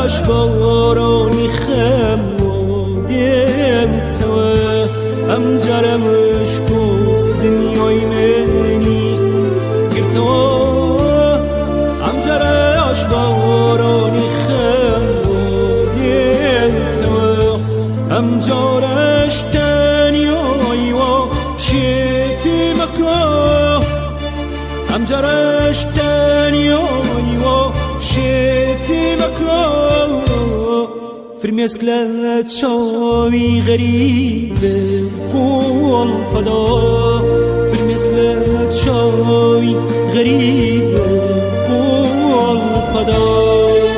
جارش بارانی خم و دیم تو ام جارمش کس دنیای منی گرتو ام جارش بارانی خم و دیم تو ام جارش تنیای و شیتی مکو ام جارش تنیای و شیتی مکو فرمسكلت شاوي غريب قول قدا فرمسكلت شاوي غريب قول قدا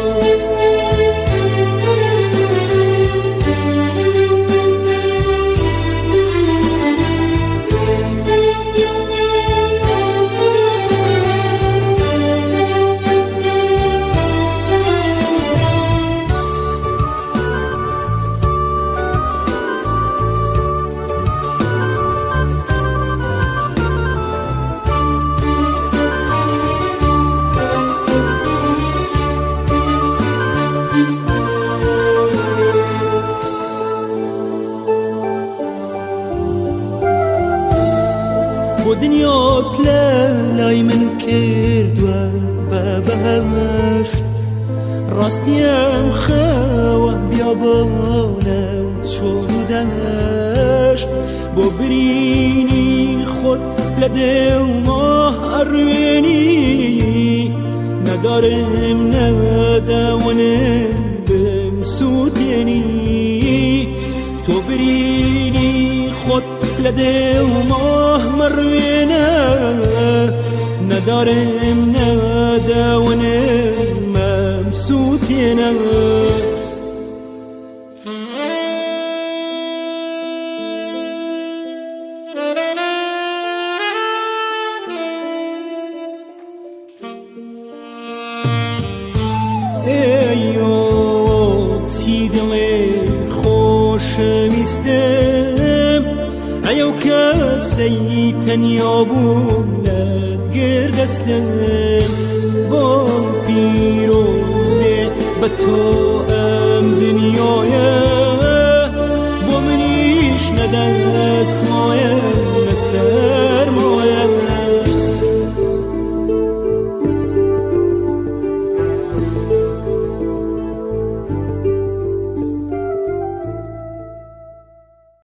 دنیا لای من کرد و ببهشت راستیم خوا بیابانم شدشت با برینی خود لده ماه اروینی ندارم ندوانم بمسودینی تو برینی خود لده ماه مروینه ندارم ندوانم ممسوتینه ایو تی دل خوشمیستم ایو کسی تنیا بولد گردستم با پیروز به تو ام دنیای با منیش ندست مایه